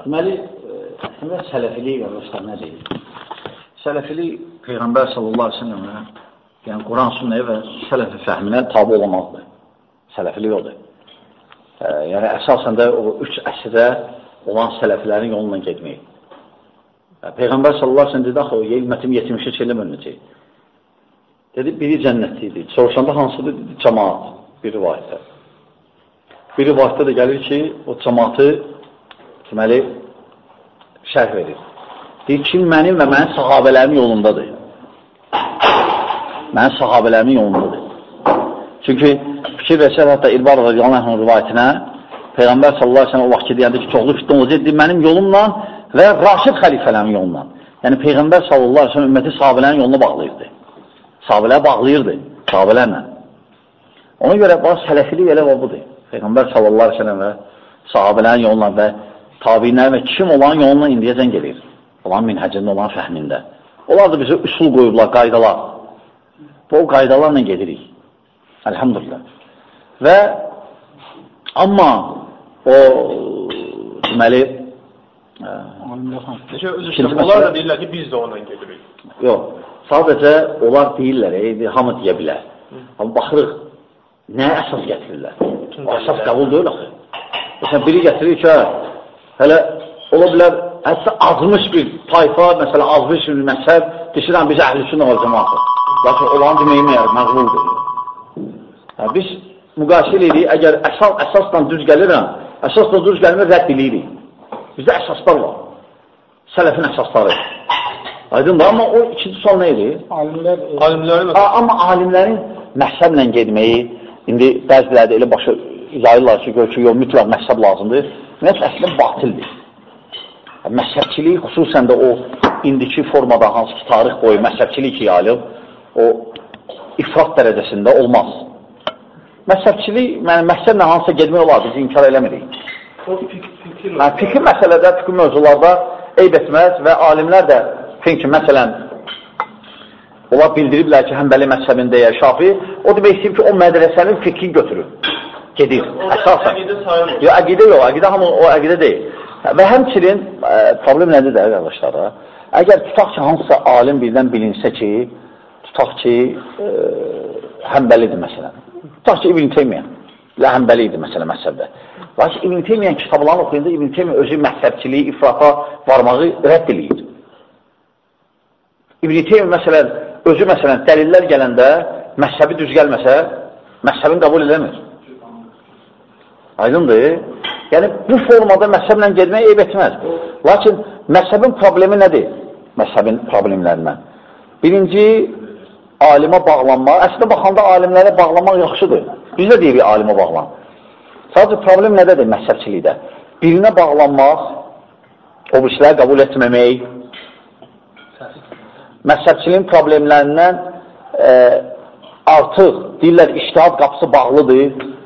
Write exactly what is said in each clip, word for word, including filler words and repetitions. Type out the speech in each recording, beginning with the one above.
deməli, əslində sələfilik və dostlar nə deyil? Sələfilik Peyğəmbər sallallahu aleyhi ve sellemə, yəni Quran sünnəyə və sələfi fəhminə tabi olamazdır. Sələfilik odur. E, yəni əsasən də o üç əsrdə olan sələfilərin yolundan getmək. E, Peyğəmbər sallallahu aleyhi ve sellem dedi, axı, o ümmətim yetmiş üç ilə ölməyəcək. Dedi, biri cənnətli idi. Soruşanda hansıdır? Dedi, cəmaat. Bir rivayətdə. Bir rivayətdə də gəlir ki, o cəmaatı deməli, şərh verir. Deyir ki, mənim və mənim sahabələrimin yolundadır. Mənim sahabələrimin yolundadır. Çünki fikir versək, hətta İlbar radiyallahu anh'ın rivayətinə Peyğəmbər sallallahu aleyhi ve sellem o vaxt deyəndə ki, çoxlu fitnə olacaq, deyir, mənim yolumla və Raşid xəlifələrin yolunla. Yəni, Peyğəmbər sallallahu aleyhi ve sellem ümməti sahabələrin yolunu bağlayırdı. Sahabələr bağlayırdı, sahabələrlə. Ona görə, bax, sələfilik elə o budur. Peyğəmbər sallallahu aleyhi ve sellem və sahabələrin yolunla və tabinlər və kim olan yolunla indiyəcən gelir. Olan minhəcində, olan fəhmində. Onlar da bizə üsul qoyublar, qaydalar. Bu, o qaydalarla gedirik. Elhamdülillah. Və amma o deməli onlar da deyirlər ki, biz də ondan gedirik. Yox, sadəcə onlar deyirlər, e, hamı deyə bilər. Amma baxırıq, nəyə əsas gətirirlər? O əsas qəbul deyil axı. Məsələn, biri gətirir ki, hələ ola bilər, hətta azmış bir tayfa, məsələn, azmış bir məzhəb, düşünən biz əhl-i-sünnə və cəmaatdır. Lakin olanı deməyi məyər, məğluldur. Biz müqayisə edirik, əgər əsas, əsasla düz gəlirəm, əsasla düz gəlmir, rədd edirik. Bizdə əsaslar var. Sələfin əsasları. Aydındır, amma o ikinci sual nə idi? Alimlər, alimlərin amma alimlərin məhsəblə gedməyi, indi bəzilərdə elə başa yayırlar ki, gör ki, yox, mütləq məhsəb lazımdır. Məhsəb əslində batildir. Məhsəbçilik xüsusən də o indiki formada hansı ki, tarix boyu məhsəbçilik yayılıb, o ifrat dərəcəsində olmaz. Məhsəbçilik, yəni məhsəblə hansısa gedmək olar, biz inkar eləmirik. Fikir məsələdə, fikir mövzularda eyb etməz və alimlər də çünki məsələn onlar bildiriblər ki, Həmbəli məzhəbində ya Şafi, o demək istəyib ki, o mədrəsənin fikrini götürür, gedir, əsasən. Yox, əqidə yox, əqidə hamı o əqidə deyil. Və həmçinin, e, problem nədir də, qardaşlar, əgər tutaq ki, hansısa alim birdən bilinsə ki, tutaq ki, e, Həmbəlidir məsələn. Tutaq ki, İbn Teymiyyə, ilə Həmbəli idi məsələn məzhəbdə. Lakin İbn Teymiyyanın kitablarını oxuyanda İbn Teymiyyə özü məhsəbçiliyi, ifrata varmağı rədd edir. İbn Teymiyyə məsələn, özü məsələn, dəlillər gələndə məhsəbi düz gəlməsə, məhsəbini qəbul edəmir. Aydındır. Yəni, bu formada məhsəblə gedmək eyb etməz. Lakin məhsəbin problemi nədir? Məhsəbin problemlərindən. Birinci, alimə bağlanmaq. Əslində, baxanda alimlərə bağlanmaq yaxşıdır. Biz də deyirik alimə bağlan. Sadəcə, problem nədədir məhsəbçilikdə? Birinə bağlanmaq, o birisiləri qəbul etməmək, məhsəbçiliyin problemlərindən e, artıq deyirlər, iştihad qapısı bağlıdır,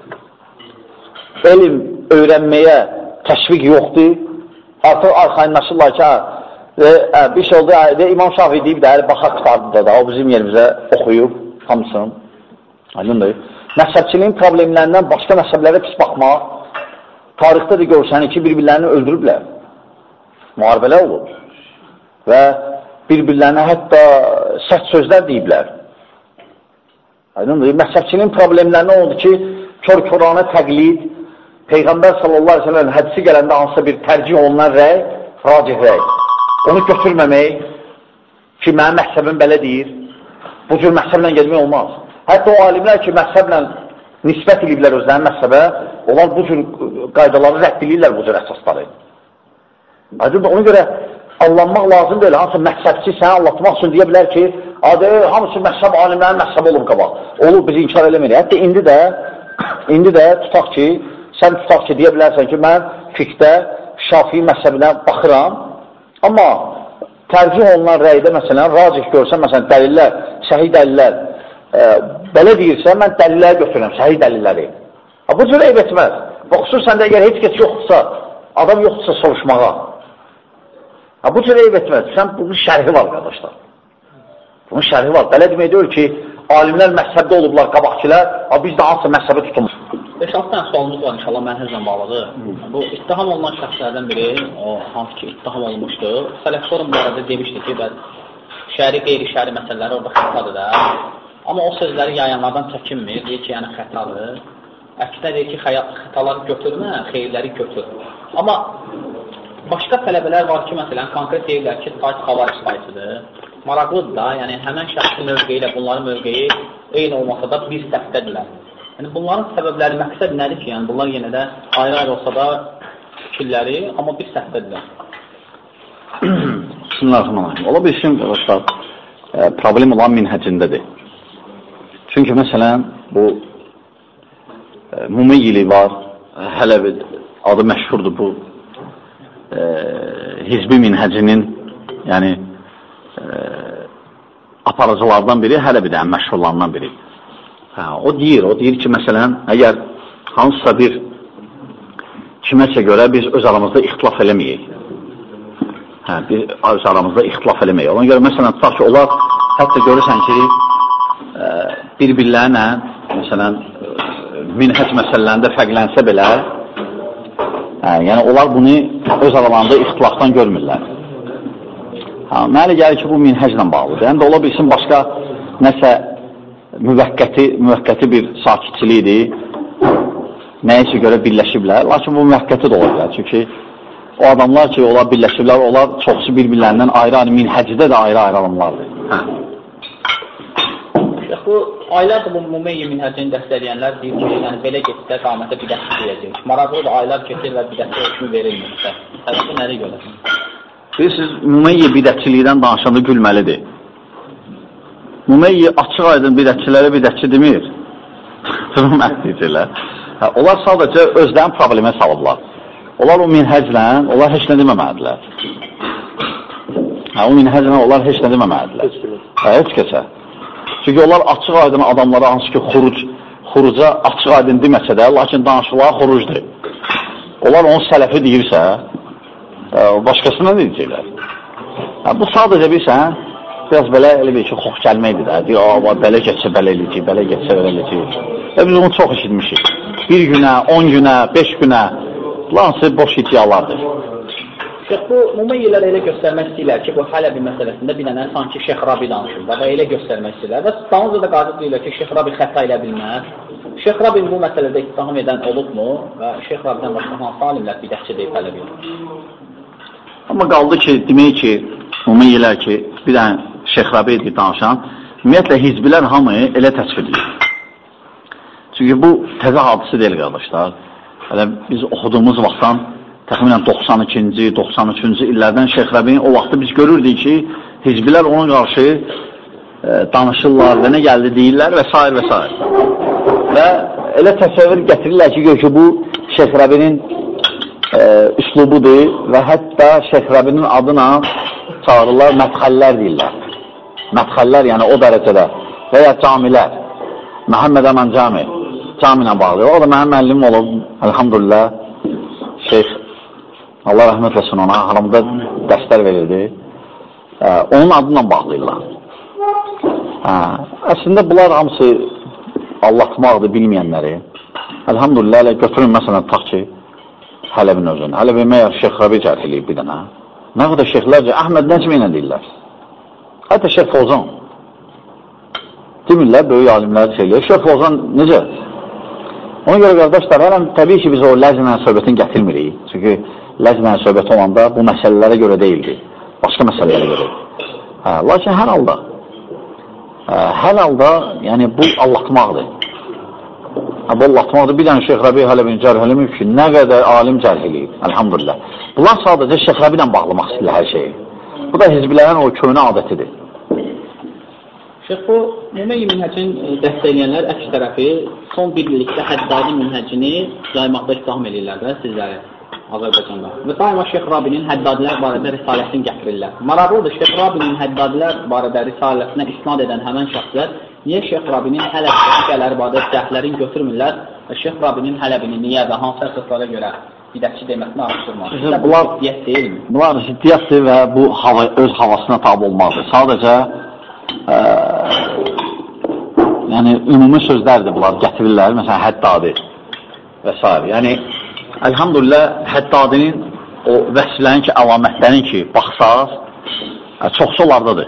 elm öyrənməyə təşviq yoxdur, artıq arxayınlaşırlar ki, e, e, bir şey oldu, e, İmam Şafi deyib də, baxaq kitabında da, o bizim yerimizə oxuyub, hamısını, aydındır. Məhsəbçiliyin problemlərindən başqa məhsəblərə pis baxmaq, tarixdə də görsəni ki, bir-birlərini öldürüblər, müharibələr olur və bir-birlərinə hətta sərt sözlər deyiblər. Aydındır. Məhsəbçiliyin problemlərindən oldu ki, kör-körana təqlid, Peyğəmbər sallallahu aleyhi ve sellem hədisi gələndə hansısa bir tərcih olunan rəy, racih rəy. Onu götürməmək ki, mənim məhsəbim belə deyir, bu cür məhsəblə gedmək olmaz. Hətta o alimlər ki, məhsəblə nisbət ediblər özlərinin məhsəbə, onlar bu cür qaydaları rədd edirlər bu cür əsasları. Aydındır. Ona görə allanmaq lazım deyil. Hansı məhsəbçi səni anlatmaq üçün deyə bilər ki, adı, hamısı məhsəb alimlərin məhsəbi olub qabaq. Olur, bizi inkar eləmir. Hətta indi də, indi də tutaq ki, sən tutaq ki, deyə bilərsən ki, mən fiqdə Şafii məhsəbinə baxıram, amma tərcih olunan rəydə, məsələn, racih görsən, məsələn, dəlillər, səhih dəlillər, e, belə deyirsə, mən dəlilləri götürürəm, səhih dəlilləri. Ha, bu cür eyb etməz. Və xüsusən də əgər heç kəs yoxdursa, adam yoxdursa soruşmağa. Ha, bu cür eyb etməz. Sən bunun şərhi var, qardaşlar. Bunun şərhi var. Belə demək deyil ki, alimlər məzhəbdə olublar, qabaqçilər, biz də hansısa məzhəbə tutulmuş. beş altı dənə sualımız var inşallah mənhəzlə bağlıdır. Bu ittiham olunan şəxslərdən biri, o hansı ki ittiham olunmuşdu, Sələf Forum bu arada demişdi ki, şəri, qeyri-şəri məsələləri orada xətadır da. Amma o sözləri yayanlardan çəkinmir, deyir ki, yəni xətadır. Əksinə deyir ki, xətaları götürmə, xeyirləri götür. Amma başqa tələbələr var ki, məsələn, konkret deyirlər ki, sayt xavar saytıdır. Maraqlıdır da, yəni həmən şəxsin mövqeyi ilə bunların mövqeyi eyni olmasa da bir səfdədirlər. Yəni bunların səbəbləri, məqsəd nədir ki, yəni bunlar yenə də ayrı-ayrı olsa da fikirləri, amma bir səfdədirlər. Bismillahirrahmanirrahim. Ola bilsin, dostlar, e, problem olan minhəcindədir. Çünki məsələn, bu e, Mumeyyili var, e, hələ bir adı məşhurdur bu e, hizbi minhəcinin, yəni e, aparıcılardan biri, hələ bir də məşhurlarından biri. Hə, o deyir, o deyir ki, məsələn, əgər hansısa bir kiməsə görə biz öz aramızda ixtilaf eləməyək. Hə, biz öz aramızda ixtilaf eləməyək. Ona görə, məsələn, tutaq ki, onlar hətta görürsən ki, e, bir-birlərlə, məsələn, minhəc məsələlərində fərqlənsə belə, hə, yəni onlar bunu öz aralarında ixtilafdan görmürlər. Hə, mənə gəlir ki, bu minhəclə bağlıdır. Yəni də ola bilsin, başqa nəsə müvəqqəti, müvəqqəti bir sakitçilikdir, nəyisə görə birləşiblər, lakin bu müvəqqəti də ola bilər. Çünki o adamlar ki, onlar birləşiblər, onlar çoxsu bir-birlərindən ayrı-ayrı, minhəcdə də ayrı-ayrı adamlardır. Hə. Bu, aylardır bu Mumeyyi minhəcini dəstələyənlər deyir ki, yəni belə getsə qamətə bidətçi deyəcək. Maraqlıdır, aylar keçir və bidətçi hökmü verilmirsə. Təbii nədə görəsin? Bilirsiniz, Mumeyyi bidətçilikdən danışanda gülməlidir. Mumeyyi açıq aydın bidətçilərə bidətçi demir. Məhd deyirlər. Onlar sadəcə özlərin problemə salıblar. Onlar o minhəclə, onlar heç nə deməməlidirlər. O minhəclə onlar heç nə deməməlidirlər. Heç kəsə. Çünki onlar açıq aydın adamlara hansı ki xuruc, xuruca açıq aydın deməsə də, lakin danışıqlara xurucdur. Onlar onun sələfi deyirsə, başqasına deyəcəklər. Bu sadəcə bilsən, biraz belə elə bir ki, xox gəlməkdir də. Deyir, belə geçsə belə eləyəcək, belə geçsə belə eləyəcək. Biz onu çox eşitmişik. Bir günə, on günə, beş günə, lansı boş iddialardır. Şeyh, bu Mumeyyilər elə göstərmək istəyirlər ki, bu Hələbi məsələsində bir dənə sanki Şeyh Rabi danışır və elə göstərmək istəyirlər. Və Stanızda da qadir deyirlər ki, Şeyh Rabi xəta elə bilməz. Şeyh Rabin bu məsələdə ittiham edən olubmu və Şeyh Rabidən başqa hansı alimlər bidətçi deyib Hələbi? Amma qaldı ki, demək ki, Mumeyyilər ki, bir dənə Şeyh Rabi edib danışan, ümumiyyətlə hizbilər hamı elə təsvir edir. Çünki bu təzə hadisi deyil, qardaşlar. Hələ biz oxuduğumuz vaxtdan təxminən doxsan ikinci, doxsan üçüncü illərdən Şeyh Rəbini o vaxtda biz görürdük ki, hizbilər ona qarşı e, danışırlar və nə gəldi deyirlər və s. və s. Və elə təsəvvür gətirirlər ki, gör ki, bu Şeyh Rəbinin e, üslubudur və hətta Şeyh Rəbinin adına çağırırlar, mədxəllər deyirlər. Mədxəllər, yəni o dərəcədə və ya camilər. Məhəmməd Əmən cami, cami ilə bağlı. O da mənim müəllimim olub, əlhamdülillah, Şeyh Allah rəhmət eləsin ona, haramda dərslər verirdi. Ə, onun adından bağlayırlar. Ə, əslində bunlar hamısı allatmaqdır bilməyənləri. Əlhamdülillah, elə götürün məsələn, taq ki, Hələbin özünü. Hələbi məyər Şeyh Rabi cərh eləyib bir dənə. Nə qədər şeyhlərcə, Əhməd Nəcmi ilə deyirlər. Hətta Şeyh Fozan. Demirlər, böyük alimləri söyləyir. Şeyh Fozan necə? Ona görə qardaşlar, hələm təbii ki, biz o ləzmən söhbətini gətirmirik. Çünki ləzmən söhbət olanda bu məsələlərə görə deyildi. Başqa məsələlərə görə. Hə, lakin hər halda, hə, hər halda, yəni bu allatmaqdır. Hə, bu allatmaqdır. Bir dənə Şeyh Rəbi Hələbini cərh eləməyib ki, nə qədər alim cərh eləyib. Əlhamdülillah. Bunlar sadəcə Şeyh Rəbi ilə bağlamaq istəyirlər hər şeyi. Bu da hizbilərin o köhnə adətidir. Şeyh, bu Mumeyyi minhəcin dəstəkləyənlər əks tərəfi son bir illikdə Həddadi minhəcini yaymaqda ittiham edirlər və sizləri Azərbaycanda. Və daima Şeyh Rabinin Həddadilər barədə risaləsini gətirirlər. Maraqlıdır, Şeyh Rabinin Həddadilər barədə risaləsinə isnad edən həmən şəxslər niyə Şeyh Rabinin Hələbləri barədə cəhlərini götürmürlər və Şeyh Rabinin Hələbini niyə və hansı əsaslara görə bidətçi deməsini araşdırmaz? Bunlar ziddiyyət deyilmi? Bunlar ziddiyyətdir və bu hava, öz havasına tabi olmazdır. Sadəcə ə, yəni, ümumi sözlərdir bunlar, gətirirlər, məsələn, həddadi və s. Yəni, əlhamdülillah, həddadinin o vəsflərin ki, əlamətlərin ki, baxsaq, çoxsu onlardadır.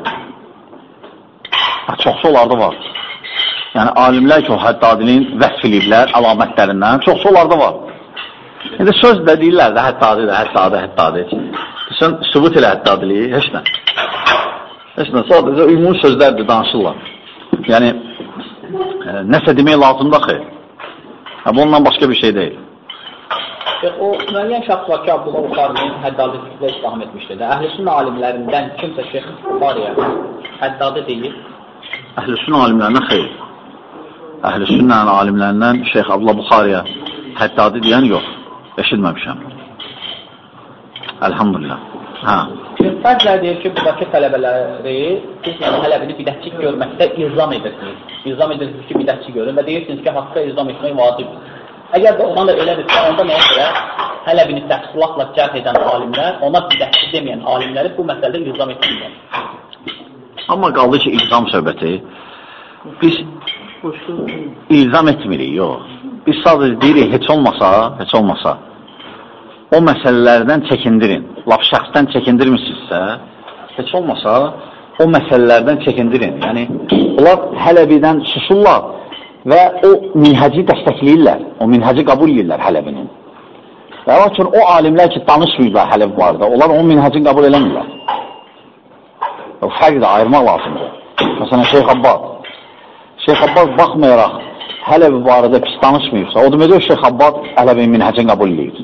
Çoxsu onlarda var. Yəni, alimlər ki, o həddadinin vəsf eləyiblər, əlamətlərindən, çoxsu onlarda var. İndi söz də deyirlər də, həddadidir, həddadi, həddadi. Sən sübut elə həddadiliyi, heç nə. Heç nə, sadəcə ümumi sözlərdir, danışırlar. Yəni, e, nəsə demək lazımdır axı. Bundan başqa bir şey deyil. O, müəyyən şəxs var ki, Abdullah Buxarinin həddadiliklə istihdam etmişdir. Əhl-i alimlərindən kimsə Şeyx Buxariyə həddadi deyil. Əhl-i alimlərindən xeyr. Əhl-i alimlərindən Şeyx Abdullah Buxariyə həddadi deyən yox. Eşitməmişəm. Əlhamdülillah. Hə. Fərzlə deyir ki, buradakı tələbələri siz yəni, hələbini bidətçik görməkdə ilzam edirsiniz. İlzam edirsiniz ki, bidətçi görün və deyirsiniz ki, haqqa ilzam etmək vacibdir. Əgər də ondan da elədirsə, onda nəyə görə hələbini təfsilatla cərh edən alimlər, ona bidətçi deməyən alimləri bu məsələdə ilzam etmirlər. Amma qaldı ki, ilzam söhbəti, biz ilzam etmirik, yox. Biz sadəcə deyirik, heç olmasa, heç olmasa, o məsələlərdən çəkindirin. Laf şəxsdən çəkindirmişsinizsə, heç olmasa, o məsələlərdən çəkindirin. Yəni, onlar Hələbidən susurlar və o minhəci dəstəkləyirlər, o minhəci qəbul edirlər Hələbinin. Və lakin o alimlər ki, danışmıyırlar Hələb barədə, onlar o minhəci qəbul eləmirlər. O fərqdə ayırmaq lazımdır. Məsələn, Şeyx Abbad. Şeyx Abbad baxmayaraq Hələbi barədə pis danışmayıbsa, o demək o Şeyx Abbad Hələbin minhəcini qəbul edir.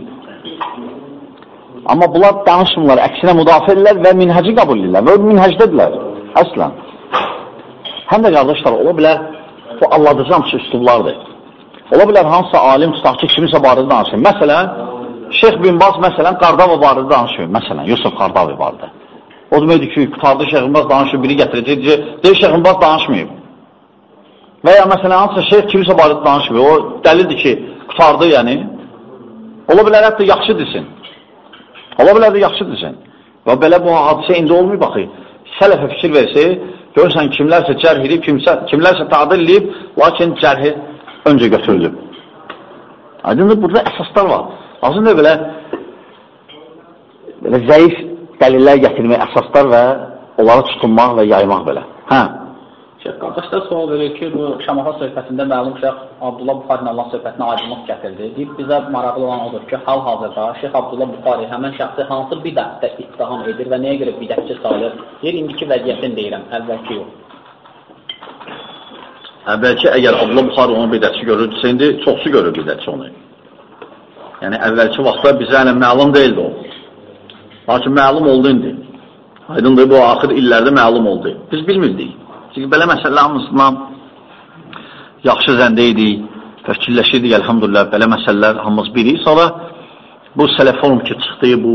Amma bunlar danışmırlar, əksinə müdafiə edirlər və minhəci qəbul edirlər və o minhəcdədirlər, əslən. Həm də qardaşlar, ola bilər, bu alladıcam ki, üslublardır. Ola bilər, hansısa alim tutaq ki, kimisə barədə danışır. Məsələn, Şeyx bin Baz, məsələn, Qardavi barədə danışır. Məsələn, Yusuf Qardavi barədə. O deməkdir ki, qutardı Şeyx bin Baz danışır, biri gətirəcək, deyir, Şeyx bin Baz danışmayıb. Və ya məsələn, hansısa şeyh kimisə barədə danışmıyor, o dəlildir ki, qutardı, yəni. Ola bilər, hətta yaxşı desin. Ola bilər də yaxşı desin. Və belə bu hadisə indi olmuyor, baxı. Sələfə fikir versə, görürsən, kimlərsə cərh edib, kimlərsə tadil edib, lakin cərhi öncə götürülüb. Aydındır, burada əsaslar var. Aslında belə, belə zəif dəlillər gətirmək əsaslar və onları tutunmaq və yaymaq belə. Hə? Şeyh, qardaşlar sual verir ki, bu Şamaha söhbətində məlum Şeyh Abdullah Buxarinin Allah söhbətinə aydınlıq gətirdi. Deyib, bizə maraqlı olan odur ki, hal-hazırda Şeyh Abdullah Buxari həmən şəxsi hansı bidətdə ittiham edir və nəyə görə bidətçi sayılır? Deyir, indiki vəziyyətini deyirəm, əvvəlki yox. Əvvəlki, əgər Abdullah Buxari onu bidətçi görürdüsə, indi çoxsu görür bidətçi onu. Yəni, əvvəlki vaxtda bizə yəni, məlum deyildi o. Lakin məlum oldu indi. Aydındır, bu axır illərdə məlum oldu. Biz bilmirdik. Çünki belə məsələlər hamısından yaxşı zəndə idik, fikirləşirdik, əlhamdülillah, belə məsələlər hamımız birik. Sonra bu sələforum ki, çıxdı, bu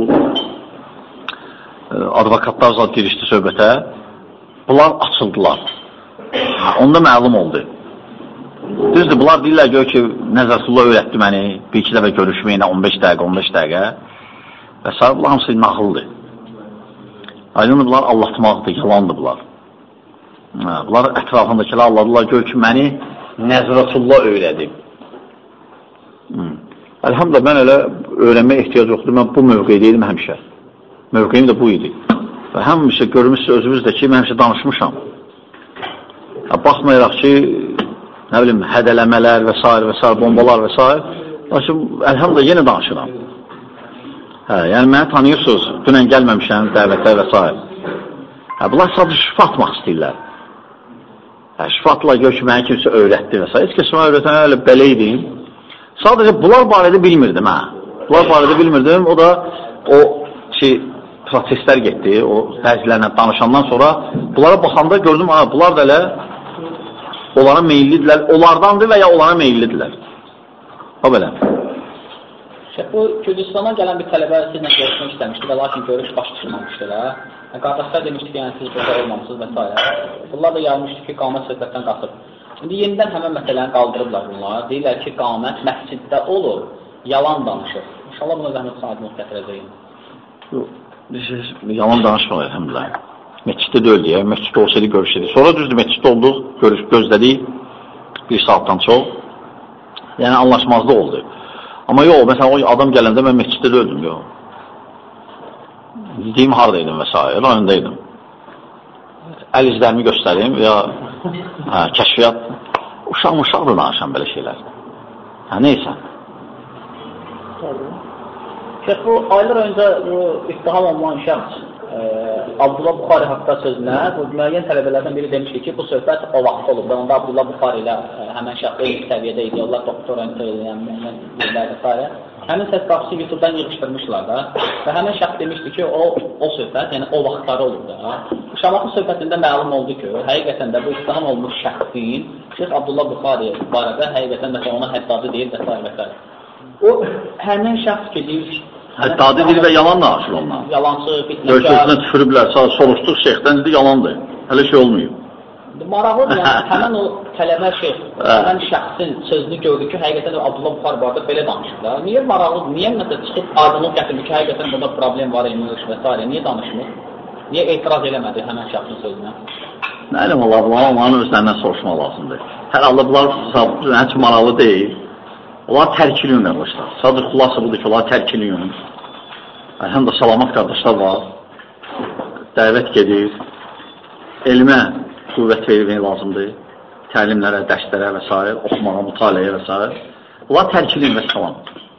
e, advokatlar zat girişdi söhbətə, bunlar açıldılar. Onda məlum oldu. Düzdür, bunlar deyirlər gör ki, Nəzərullah öyrətdi məni, bir iki dəfə görüşməyinə on beş dəqiqə, on beş dəqiqə və s. Bunlar hamısı nağıldır. Aydındır, bunlar allatmaqdır, yalandır bunlar. Bunlar ətrafındakilə alladılar, gör ki, məni Nəzratullah öyrədib. Əlhamdülillah, mən elə öyrənməyə ehtiyac yoxdur, mən bu mövqeydəydim həmişə. Mövqeyim də bu idi. Və həmişə görmüşsünüz özünüz də ki, mən həmişə danışmışam. Baxmayaraq ki, nə bilim, hədələmələr və s. və s. bombalar və s. Lakin, əlhamdülillah, yenə danışıram. Hə, yəni, mənə tanıyırsınız, dünən gəlməmişəm, dəvətə və s. Hə, bunlar sadəcə şübhə atmaq istəyirlər. Hə, şübhatla gör ki, mənə kimsə öyrətdi və s. Heç kəs mənə öyrətən elə belə idim. Sadəcə bunlar barədə bilmirdim, hə. Bunlar barədə bilmirdim, o da o ki, proseslər getdi, o bəzilərlə danışandan sonra bunlara baxanda gördüm, ha, bunlar da elə onlara meyillidirlər, onlardandır və ya onlara meyillidirlər. O belə. Şeyh, bu Kürdistana gələn bir tələbə sizlə görüşmək istəmişdi və lakin görüş baş tutmamışdı da. Qardaşlar demişdi ki, yəni siz burada olmamışsınız və s. Bunlar da yazmışdı ki, qamət söhbətdən qalxıb. İndi yenidən həmən məsələni qaldırıblar bunlar. Deyirlər ki, qamət məsciddə olur, yalan danışır. İnşallah buna zəhmət saydınlıq gətirəcəyim. Yalan danışmaq, əlhamdülillah. Məsciddə deyil deyə, məsciddə olsaydı görüşədik. Sonra düzdür, məsciddə olduq, görüş, gözlədik. bir saatdan çox. Yəni, anlaşmazlıq oldu. Amma yox, məsələn, o adam gələndə mən məsciddə də öldüm, yox. Deyim, haradaydım və s. rayondaydım. Əl izlərimi göstərim ya hə, kəşfiyyat, uşaq uşaq da danışan belə şeylər. Hə, neysə. Şeyh, bu aylar öncə bu ittiham olunan şəxs e, Abdullah Buxari haqda sözünə bu müəyyən tələbələrdən biri demişdi ki, bu söhbət o vaxt olub. Onda Abdullah Buxari ilə e, həmən şəxs eyni səviyyədə idi. Onlar doktorant edən müəyyən yerlər və s. Həmin səs qapısı YouTube-dan yığışdırmışlar da və həmin şəxs demişdi ki, o, o söhbət, yəni o vaxtları olub da. Şamaxı söhbətində məlum oldu ki, həqiqətən də bu ittiham olmuş şəxsin Şeyh Abdullah Buxari barədə həqiqətən də ona həddadi deyil və s. və s. O, həmin şəxs ki, deyir, həddadi deyil və yalan danışır ondan. Yalancı, fitnəkar. Ölkəsindən tüfürüblər, soruşduq şeyxdən dedi, yalandır. Hələ şey olmuyor. Maraqlıdır, yəni həmən o tələbə şeyx, həmən şəxsin sözünü gördü ki, həqiqətən də Abdullah Buxari barədə belə danışırlar. Niyə maraqlıdır? Niyə məsələn çıxıb adını gətirdi ki, həqiqətən burada problem var, imiş və s. Niyə danışmır? Niyə etiraz eləmədi həmən şəxsin sözünə? Nə eləm Allah, bunlar onların özlərindən soruşmaq lazımdır. Hər halda bunlar heç maraqlı deyil. Onlar tərkili yönəlmişlər. Sadəcə xulası budur ki, onlar tərkili yönəlmiş. Həm də salamat qardaşlar var. Dəvət gedir. Elmə qüvvət verilmək lazımdır. Təlimlərə, dərslərə və s. oxumağa, mütaliəyə və s. Onlar tərkili və salam.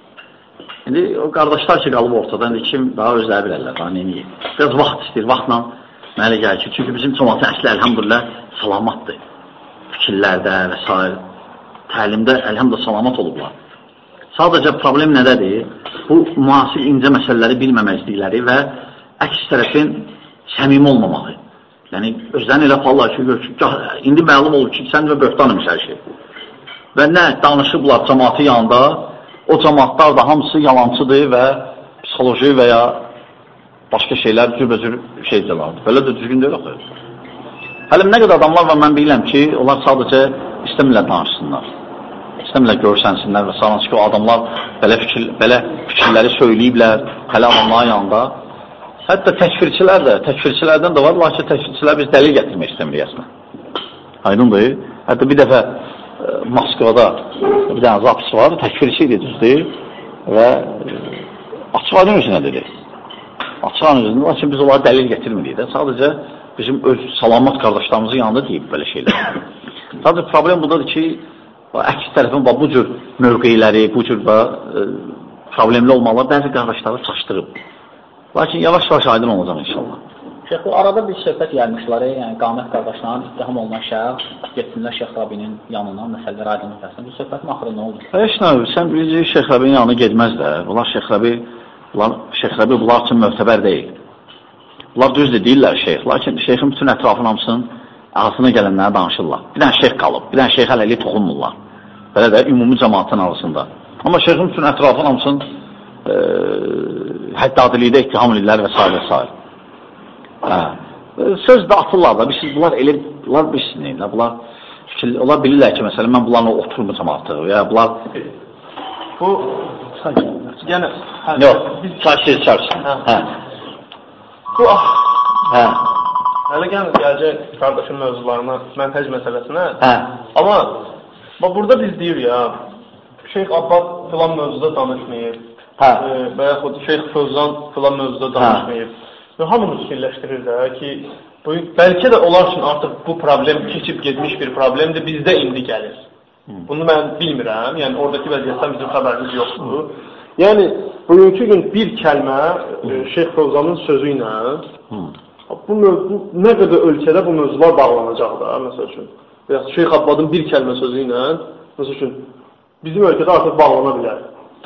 İndi o qardaşlar ki, qalıb ortada, indi kim daha özləri bilərlər, daha neyini. Biraz vaxt istəyir, vaxtla mənə gəlir ki, çünki bizim cəmaatın əsli əlhamdülillah salamatdır. Fikirlərdə və s. Təlimdə əlhamdülillah salamat olublar. Sadəcə problem nədədir? Bu müasir incə məsələləri bilməməzlikləri və əks tərəfin səmimi olmamağı. Yəni, özlərini elə fallar ki, indi məlum olur ki, sən və böhtanımış hər şey. Və nə danışıblar cəmaatı yanında, o cəmaatlar da hamısı yalancıdır və psixoloji və ya başqa şeylər cürbəcür şeycələrdir. Belə də düzgün deyil oxuyur. Hələ nə qədər adamlar var, mən bilirəm ki, onlar sadəcə istəmirlər danışsınlar. İstəmirlər görsənsinlər və sanırsın ki, o adamlar belə, fikir, belə fikirləri söyləyiblər hələ adamların yanında. Hətta təkfirçilər də, təkfirçilərdən də var, lakin təkfirçilər biz dəlil gətirmək istəmirik əslində. Aydındır. Hətta bir dəfə e, Moskvada bir dənə zapis var, təkfirçi idi, düzdür və e, açıq aydın üzünə dedi. Açıq aydın üzünə, lakin biz onlara dəlil gətirmirik də. Sadəcə bizim öz salamat qardaşlarımızın yanında deyib belə şeylər. Sadəcə problem budadır ki, əks tərəfin bu cür mövqeyləri, bu cür e, problemli olmalar bəzi qardaşları çaşdırıb. Lakin yavaş-yavaş aydın olacaq inşallah. Şeyh, bu arada bir söhbət yaymışlar, yəni qamət qardaşların ittiham olunan şəxs getsinlər Şeyh Rabinin yanına, məsələlər aydın etsin. Bu söhbətin axırı nə oldu? Heç nə, sən bilirik Şeyh Rabinin yanına getməzlər. Bunlar Şeyh Rabi, bunlar, Şeyh Rabi bunlar üçün möhtəbər deyil. Bunlar düzdür deyirlər şeyh, lakin şeyhin bütün ətrafın hamısının ağzına gələnlərə danışırlar. Bir dənə şeyh qalıb, bir dənə şeyh hələlik toxunmurlar. Belə də ümumi cəmaatın arasında. Amma şeyhin bütün ətrafın hamısının e, həddadilikdə ittiham edirlər və s. və s. Hə. Söz də atırlar da, biz, bunlar elə, bunlar bilsin neyinlər, bunlar, fikir, onlar bilirlər ki, məsələn, mən bunlarla oturmuşam artıq, ya bunlar... Bu, yəni... Yox, sakir içərsin. Hə. Bu, ah... Hə. Hələ gəlmir, gələcək qardaşın mövzularına, mənhəc məsələsinə. Hə. Amma, bax, burada biz deyir ya, Şeyx Abbad filan mövzuda danışmayıb. Hə. E, və yaxud Şeyx Fövzan filan mövzuda danışmayıb. Hə. Və hamımız fikirləşdirir də ki, bu, bəlkə də onlar üçün artıq bu problem keçib getmiş bir problemdir, bizdə indi gəlir. Hı. Bunu mən bilmirəm, yəni oradakı vəziyyətdən bizim xəbərimiz yoxdur. Yəni, bugünkü gün bir kəlmə e, Şeyx Fövzanın sözü ilə bu mövzu, nə qədər ölkədə bu mövzular bağlanacaq da, məsəl üçün. Və Şeyx Abbadın bir kəlmə sözü ilə, məsəl üçün, bizim ölkədə artıq bağlana bilər.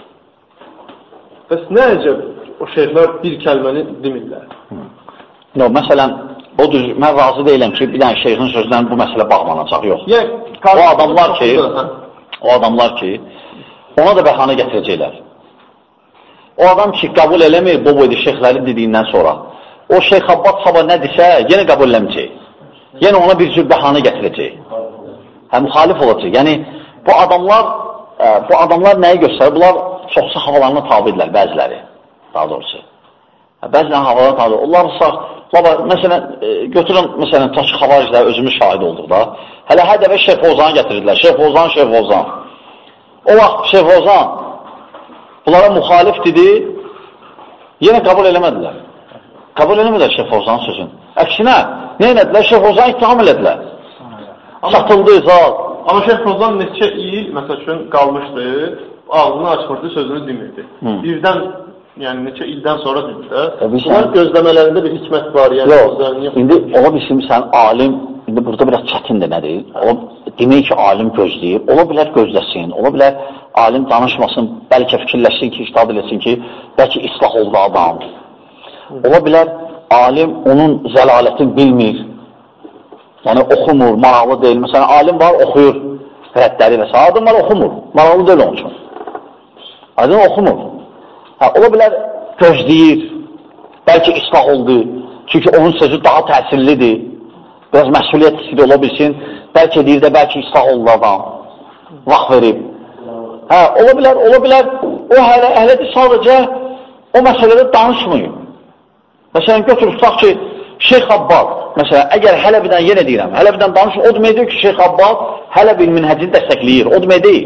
Bəs nə əcəb o şeyxlər bir kəlməni demirlər? Yox, məsələn, o düz, mən razı deyiləm ki, bir dənə şeyxin sözündən bu məsələ bağlanacaq, yox. Yəni, o adamlar ki, o adamlar ki, ona da bəhanə gətirəcəklər. O adam ki, qəbul eləmir bu boyda şeyxlərin dediyindən sonra, o Şeyx Abbad sabah nə desə, yenə qəbul eləməyəcək. Yenə ona bir cür bəhanə gətirəcək. Hə, müxalif olacaq. Yəni, bu adamlar, e, bu adamlar nəyi göstərir? Bunlar çoxsa havalarına tabidirlər, bəziləri, daha doğrusu. Hə, bəziləri havalarına tabidirlər. Onlar ise Baba, məsələn, e, götürün, məsələn, taş xavariclər özümüz şahid olduq da. Hələ hər dəfə Şeyx Fovzanı gətirdilər. Şeyx Fovzan, Şeyx Fovzan. O vaxt Şeyx Fovzan bunlara müxalif dedi, yenə qəbul eləmədilər. Qəbul eləmədilər Şeyx Fovzanın sözünü. Əksinə, nə elədilər? Şeyx Fovzanı ittiham elədilər. Satıldı, zat. Amma Şeyx Fovzan neçə il, məsəl üçün, qalmışdı, ağzını açmırdı, sözünü demirdi. Hı. Birdən, yəni neçə ildən sonra dedi də, bunlar gözləmələrində bir hikmət var. Yəni, yox, indi ola bilsin, sən alim, indi burada biraz çətindir, nədir? O, demək ki, alim gözləyir, ola bilər gözləsin, ola bilər alim danışmasın, bəlkə fikirləşsin ki, iştihad eləsin ki, bəlkə islah oldu adam. Ola bilər alim onun zəlalətini bilmir, yəni oxumur, maraqlı deyil. Məsələn, alim var, oxuyur rəddləri və s. Adam var, oxumur, maraqlı deyil onun üçün. Aydın oxumur. Hə, ola bilər gözləyir, bəlkə islah oldu, çünki onun sözü daha təsirlidir, biraz məsuliyyət hissi ola bilsin, bəlkə deyir də, bəlkə islah oldu adam, vaxt verib. Hə, ola bilər, ola bilər, o hələ, hələdir sadəcə o məsələdə danışmıyor. Məsələn, götür, tutaq ki, Şeyx Abbad, məsələn, əgər Hələbidən, yenə deyirəm, Hələbidən danışır, o demək deyir ki, Şeyx Abbad Hələbin minhəcini dəstəkləyir, o demək deyil.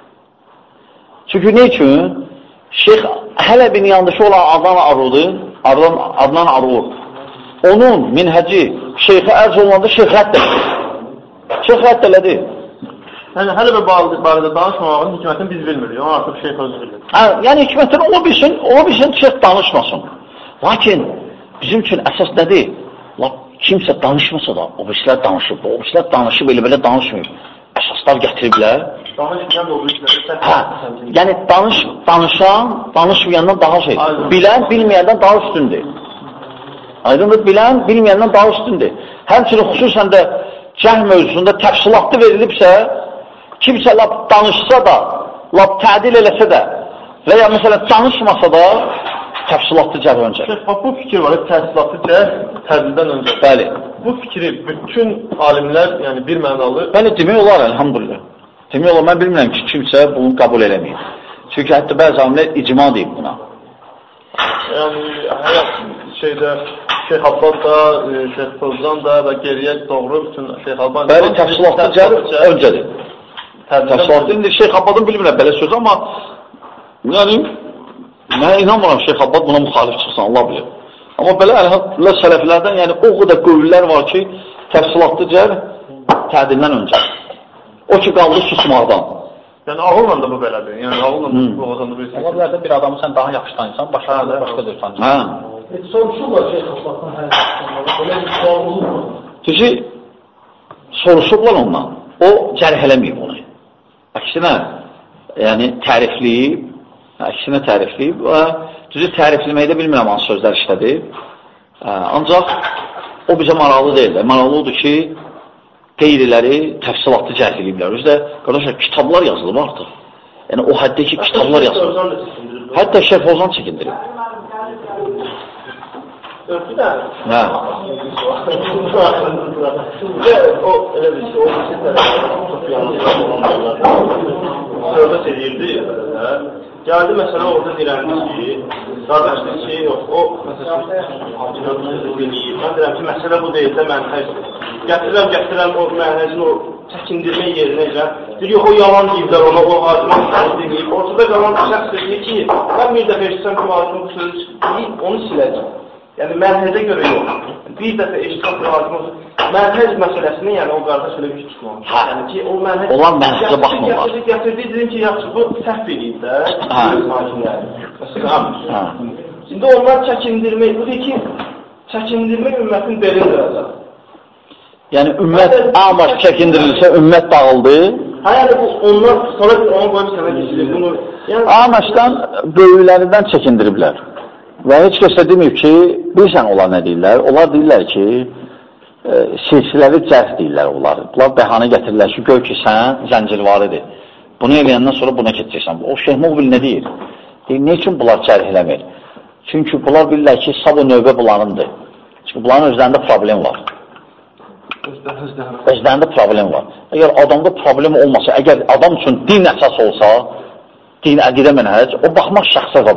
Çünki nə üçün? Şeyx Hələbin yanlışı olan Adnan Arudur, Adnan, Adnan Arur, onun minhəci Şeyxə ərz olunanda Şeyx rədd elədi. Şeyx rədd elədi. Yəni, Hələbə barədə danışmamağın hikmətini biz bilmirik, onu artıq Şeyx özü bilir. Hə, yəni hikmətini ola bilsin, ola bilsin Şeyx danışmasın. Lakin bizim üçün əsas nədir? Kimsə danışmasa da, o birilər danışıb, o birilər danışıb, elə-belə danışmıyor. Əsaslar gətiriblər. Danışmayan da o birləri hə, yəni danış, danışan, danışmayandan daha şey. Bilən, bilməyəndən daha üstündür. Aydındır, bilən, bilməyəndən daha üstündür. Həmçinin xüsusən də cəhl mövzusunda təfsilatlı verilibsə, kimsə lap danışsa da, lap tədil eləsə də və ya məsələn danışmasa da, təfsilatlı cəh öncə. Şeyh, bax, bu fikir var, təfsilatlı cəh tədildən öncə. Bəli. Bu fikri bütün alimlər, yəni bir mənalı... Bəli, demək olar, elhamdülillah. Demək olar, mən bilmirəm ki, kimsə bunu qəbul eləməyir. Çünki hətta bəzi alimlər icma deyib buna. Yəni, hər şeydə, Şeyh Abbad da, Şeyh Fövzan da və geriyə doğru bütün Şeyh Abbad... Bəli, təfsilatlı cəh öncədir. Təfsilatlı, indi Şeyh Abbadın bilmirəm belə söz, amma yəni, mən inanmıram Şeyx Abbad buna müxalif çıxsın, Allah bilir. Amma belə əlhəmdülillah sələflərdən, yəni o qədər qövllər var ki, təfsilatlı cər tədildən öncə. O ki, qaldı susmaqdan. Yəni ağılla da bu belədir. Yəni ağılla da bu olanda bir Allah bilər də bir adamı sən daha yaxşı tanıysan, başqa da başqa da tanıysan. Hə. Heç soruşurlar Şeyx Abbaddan hər belə bir sual olurmu? Düzü, soruşublar ondan. O cərh eləməyib onu. Əksinə, yəni tərifləyib, əksinə tərifləyib və düzü tərifləməkdə bilmirəm hansı sözlər işlədir. Ancaq o bizə maraqlı deyil. Maraqlı odur ki, qeyriləri təfsilatlı cərh ediblər. Özdə, qardaşlar, kitablar yazılıb artıq. Yəni o həddə ki, kitablar yazılıb. Hətta Şeyx Fovzan çəkindirib. Dörtü də? Hə. O, elə bir şey, o bir şey söhbət edirdi, gəldi məsələ orada dirəndi ki, qardaşdır ki, yox, o məsələn, dinləyir. Mən deyirəm ki, məsələ bu deyil də mənhəc. Gətirəm, gətirəm o mənhəcin o çəkindirmə yerinə ilə. Deyir, yox, o yalan deyiblər ona, o hacimə səni dinləyib. Ortada qalan şəxs deyir ki, mən bir dəfə eşitsəm ki, hacimə bu sözü deyib, onu siləcəm. Yəni, mənhəcə görə yox. Bir dəfə eşitsəm ki, hacimə mənhəc məsələsini, yəni o qardaş elə bir tutmamış. Yəni ki, o mənhəc... Onlar mənhəcə baxmırlar. Gətirdi, gətirdi, dedim ki, yaxşı, bu səhv edib də. Hə. Məsələn, şimdi onlar çəkindirmək, bu deyir ki, çəkindirmək ümmətin belini dıracaq. Yəni, ümmət amaç çəkindirilsə, ümmət dağıldı. Hə, yəni, bu, onlar sonra bir onu qoyub sənə keçirir. Bunu, yəni... Amaçdan böyüklərindən çəkindiriblər. Və heç kəs də deməyib ki, bilsən onlar nə deyirlər? Onlar deyirlər ki, e, silsiləvi cərh deyirlər onlar. Bunlar bəhanə gətirirlər ki, gör ki, sən zəncirvarıdır. Bunu eləyəndən sonra buna keçəcəksən. O Şeyh Muqbil nə deyir? Deyir, nə üçün bunlar cərh eləmir? Çünki bunlar bilirlər ki, sabah növbə bulanındır. Çünki bunların özlərində problem var. Özlərində problem var. Əgər adamda problem olmasa, əgər adam üçün din əsas olsa, din əqidə mənhəc, o baxmaq şəxsə qada.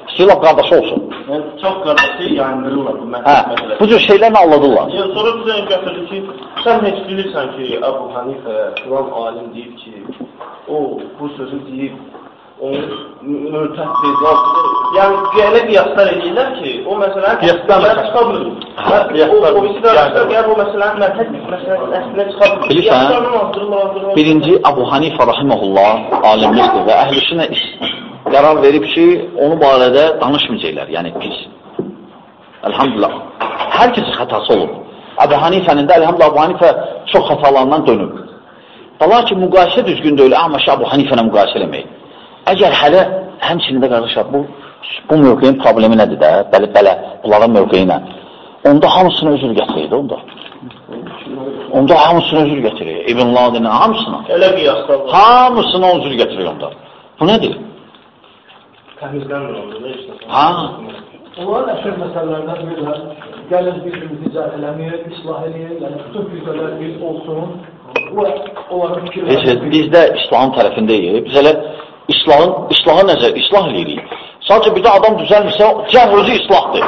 İstəyirlər qardaşı olsun. Yəni, çox qardaşı yayındırırlar bu hə, bu cür şeylərlə anladırlar. Yəni, sonra bizə gətirir ki, sən heç bilirsən ki, Əbu Hanifə, filan alim deyib ki, o, bu sözü deyib, onu mürtəd bezal. Yəni, elə qiyaslar edirlər ki, o məsələni qiyaslar çıxa bilir. O birisi qardaşlar gəlir, o məsələni mərtəd əslinə çıxa bilir. Bilirsən, birinci Əbu Hanifə rahiməhullah alimlikdir və əhl-i qərar verib ki, onu barədə danışmayacaqlar, yəni pis. Elhamdülillah. Hər kəs xətası olub. Əbu Hanifənin də, elhamdülillah, Əbu Hanifə çox xətalarından dönüb. Dala ki, müqayisə düzgün deyil, amma ki, Əbu Hanifənə müqayisə eləmək. Əgər hələ həmçində qardaşlar, bu, bu mövqeyin problemi nədir də, bələ-bələ, bunların mövqeyinə, onda hamısını özür gətirir, onda. Onda hamısını özür gətirir, İbn Ladin'in hamısını. Elə qiyaslar var. Hamısını özür gətirir onda. Bu nədir? Təmizlənmir onda, nə işlə? Ha? Onların əşər məsələlərdən biri gəlin bir-birimizi icad eləməyir, islah eləyir, yəni bütün füzələr bir olsun, onların fikirləri... Heç, biz də İslamın tərəfindəyik, biz elə İslahın, İslaha nəzər, islah eləyirik. Sadəcə bir də adam düzəlmirsə, cəh özü islahdır.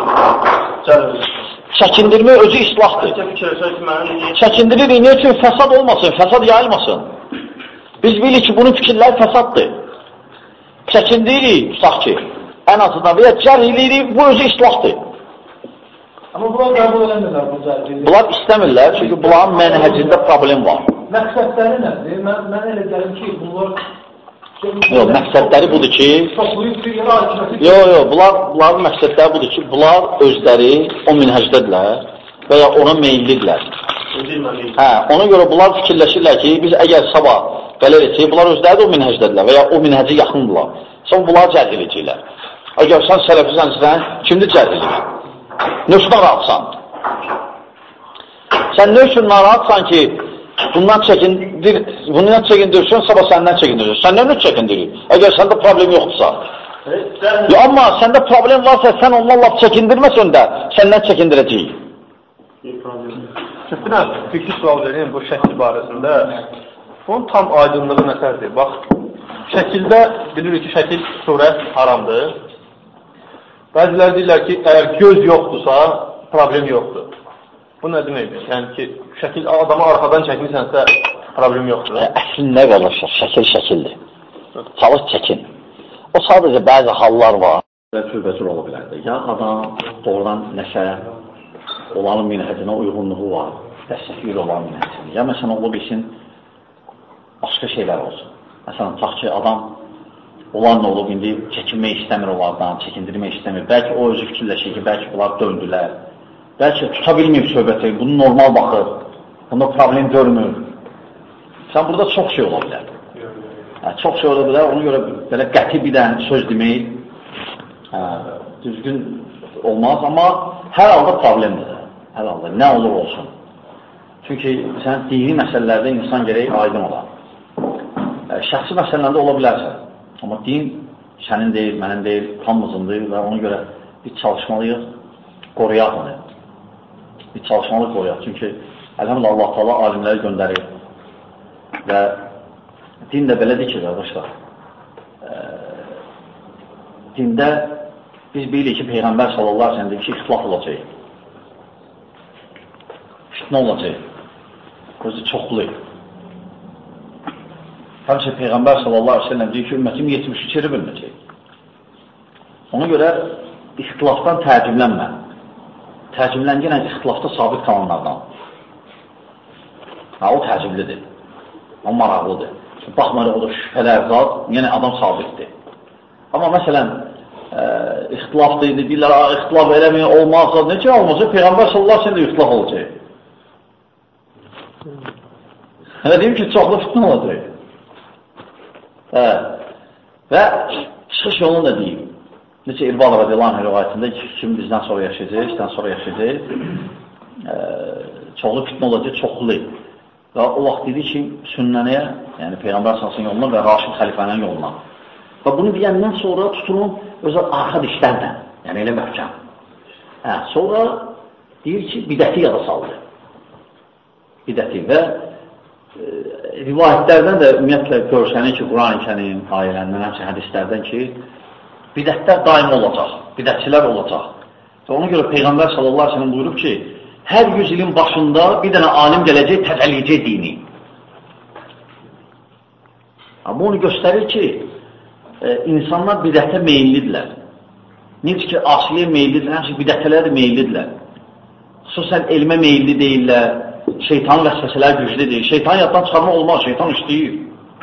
Çəkindirmə özü islahdır. Çəkindiririk, niyə üçün fəsad olmasın, fəsad yayılmasın. Biz bilirik ki, bunun fikirləri fəsaddır. Çəkindiririk, tutaq ki, ən azından və ya cəh eləyirik, bu özü islahdır. Amma bunlar qəbul eləmirlər bu cəh. Bunlar istəmirlər, çünki bunların mənhəcində problem var. Məqsədləri nədir? Mən, mən elə gəlim ki, bunlar... Yox, məqsədləri budur ki... Yox, yox, bunlar, bunların məqsədləri budur ki, bunlar özləri o minhəcdədirlər və ya ona meyillidirlər. Hə, ona görə bunlar fikirləşirlər ki, biz əgər sabah belə edəcək, bunlar özləri də o minhəcdədirlər və ya o minhəcə yaxındırlar. Sonra bunlar cərh edəcəklər. Əgər sən sələfizənsən, kimdir cərh edəcək? Nə üçün narahatsan? Sən nə üçün narahatsan ki, bundan çəkindir, bundan çəkindirsən, sabah səndən çəkindirir. Səndən nə çəkindirir? Əgər səndə problem yoxdursa. Ya, amma səndə problem varsa, sən ondan laf çəkindirməsən də, səndən çəkindirəcək. Şəfqinə, fikri sual vereyim bu şəkil barəsində. Bunun tam aydınlığı nəsərdir? Bax, şəkildə bilirik ki, şəkil surət haramdır. Bəzilər deyirlər ki, əgər göz yoxdursa, problem yoxdur. Bu nə deməkdir? Yəni ki, şəkil adamı arxadan çəkmirsənsə, problem yoxdur. Əslində qardaşlar, şəkil şəkildir. Çalış çəkin. O sadəcə bəzi hallar var. Cürbəcür ola bilərdir. Ya adam doğrudan nəsə olanın minhəcinə uyğunluğu var, dəstəkləyir olan minhəcinə. Ya məsələn, ola bilsin, başqa şeylər olsun. Məsələn, tax ki, adam olan nə olub, indi çəkinmək istəmir onlardan, çəkindirmək istəmir. Bəlkə o özü fikirləşir ki, bəlkə bunlar döndülər. Bəlkə tuta bilməyib söhbəti, bunu normal baxır, bunda problem görmür. Sən burada çox şey ola bilər. Hə, çox şey ola bilər, ona görə belə qəti bir dənə söz demək hə, düzgün olmaz, amma hər halda problemdir. Hər halda, nə olur olsun. Çünki sən dini məsələlərdə insan gərək aydın olar. Şəxsi məsələlərdə ola bilərsən, amma din sənin deyil, mənim deyil, hamımızın deyil və ona görə biz çalışmalıyıq, qoruyaq onu. Bir çalışmalı qoyaq. Çünki əlhamdülillah Allah Taala alimləri göndərir və din də belədir ki, qardaşlar. E, dində biz bilirik ki, Peyğəmbər sallallahu əleyhi və səlləm deyir ki, ixtilaf olacaq. Fitnə olacaq. Özü çoxlu. Həmçə Peyğəmbər sallallahu əleyhi və səlləm deyir ki, ümmətim yetmiş üç yeri bölünəcək. Ona görə ixtilafdan təəccüblənmə. Təəccüblənginə ixtilafda sabit qalanlardan. Ha, o təəccüblidir. O maraqlıdır. Baxmayaraq o da şübhələr zat, yəni adam sabitdir. Amma məsələn, e, ixtilafdır, deyirlər, ixtilaf eləməyə olmazsa, necə olmazsa, Peyğəmbər sallallahu əleyhi və səlləm ixtilaf olacaq. Hələ deyim ki, çoxlu fitnə olacaq. Hə. Və çıxış yolunu da deyim. Necə İrbad radiyallahu anh rivayətində kim bizdən sonra yaşayacaq, bizdən sonra yaşayacaq, e, çoxlu fitnə olacaq, çoxlu. Və o vaxt dedi ki, sünnəniyə, yəni Peyğəmbər sallallahu yoluna və Raşid xəlifənin yoluna. Və bunu deyəndən sonra tutunun özü arxa dişlərlə, yəni elə möhkəm. Hə, sonra deyir ki, bidəti yada saldı. Bidəti və e, rivayətlərdən də ümumiyyətlə görsənir ki, Quran-ı Kərim ayələrindən, həmçə hədislərdən ki, bidətlər daimi olacaq, bidətçilər olacaq. Və ona görə Peyğəmbər sallallahu aleyhi ve sellem buyurub ki, hər yüz ilin başında bir dənə alim gələcək, təzəliyəcək dini. Bu onu göstərir ki, e, insanlar bidətə meyillidirlər. Necə ki, asiliyə meyillidirlər, həmçə bidətələr də meyillidirlər. Xüsusən elmə meyilli deyirlər, şeytanın vəsvəsələr güclü deyil. Şeytanı yaddan çıxarmaq olmaz, şeytan işləyir.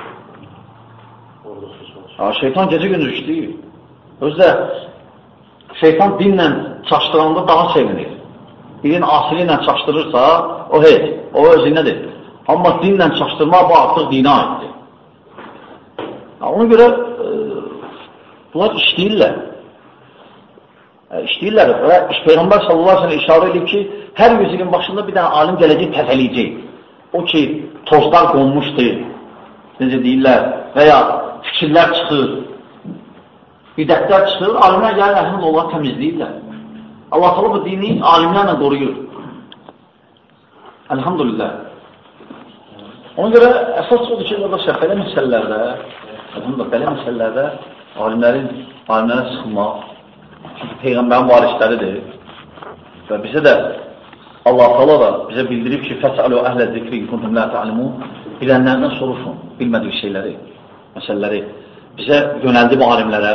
Ha, şeytan gecə gündüz işləyir. Özdə şeytan dinlə çaşdıranda daha sevinir. Birin asili ilə çaşdırırsa, o heç, o özünədir. Amma dinlə çaşdırmaq bu artıq dinə aiddir. Ona görə e, bunlar işləyirlər. E, işləyirlər və Peyğəmbər sallallahu aleyhi ve sellem işarə edib ki, hər yüz ilin başında bir dənə alim gələcək, təzəliyəcək. O ki, tozlar qonmuşdur, necə deyirlər, və ya fikirlər çıxır, bidətlər çıxır, alimlər gəlir, rəhmət onlar təmizləyirlər. Allah təala bu dini alimlərlə qoruyur. Elhamdülillah. Ona görə əsas odur ki, burada belə məsələlərdə, belə məsələlərdə alimlərin, alimlərə sıxılmaq, çünki Peyğəmbərin varisləridir və bizə də Allah təala da bizə bildirib ki, fəsəlu əhlə zikri kuntum la ta'lemun, bilənlərdən soruşun, bilmədiyi şeyləri, məsələləri bizə yönəldib alimlərə,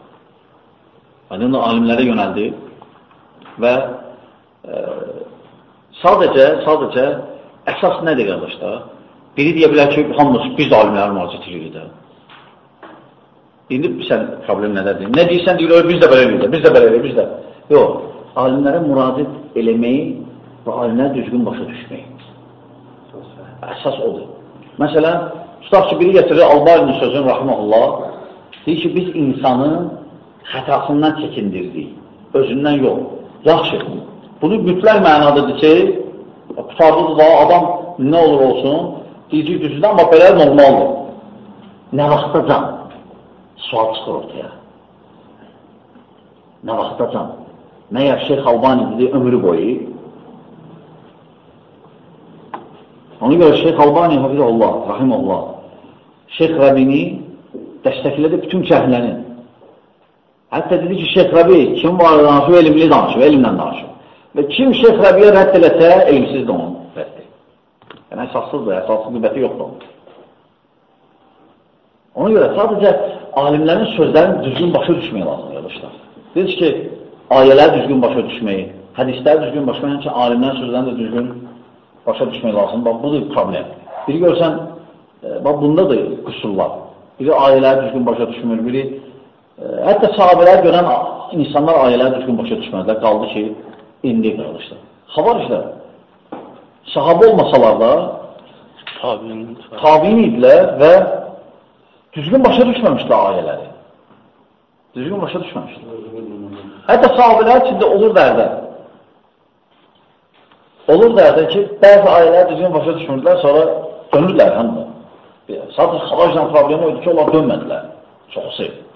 alimlərə yönəldib və e, sadəcə, sadəcə əsas nədir qardaşlar? Biri deyə bilər ki, hamımız biz alimlərə müraciət edirik də. İndi sən problem nədədir? Nə deyirsən deyir, biz də belə edirik, biz də belə edirik, biz də. Yox, alimlərə müraciət eləməyi və alimlərə düzgün başa düşməyi. Əsas odur. Məsələn, tutaq ki, biri getirir Albaninin sözünü, rahmanullah, deyir ki, biz insanı xətasından çəkindirdik, özündən yox. Yaxşı, bunu mütləq mənadadır ki, qutardıdır da, adam nə olur olsun, deyəcək düzüdən, amma belə normaldır. Nə vaxtacan? Sual çıxır ortaya. Nə vaxtacan? Məyər Şeyx Albani dedi, ömrü boyu. Ona görə Şeyx Albani, hafizəllah, rahiməllah, Şeyx Rəbini dəstəklədi bütün cəhlənin. Hətta dedi ki, Şeyx Rəbi kim var danışır, elmli danışır, elmlə danışır. Və kim Şeyx Rəbiyə rədd eləsə, elmsiz də onun rəddir. Yəni, əsassızdır, əsassız qübbəti yoxdur. Ona görə sadəcə alimlərin sözlərini düzgün başa düşmək lazım, yadışlar. Dedik ki, ayələri düzgün başa düşməyi, hədisləri düzgün başa düşməyi, ki, alimlərin sözlərini də düzgün başa düşmək lazım. Bax, budur problem. Biri görsən, e, bax, bundadır qüsurlar. Biri ayələri düzgün başa düşmür, biri e, hətta sahabələri görən insanlar ayələri düzgün başa düşmədilər. Qaldı ki, indi qardaşlar. Xavariclər, sahabə olmasalar da tabiin idilər və düzgün başa düşməmişlər ayələri. Düzgün başa düşməmişlər. Hətta sahabələr içində olur dərdə. Olur dərdə ki, bəzi ayələri düzgün başa düşmürdülər, sonra dönürlər həm də. Sadəcə xavaricdən problemi oydu ki, onlar dönmədilər. Çoxu.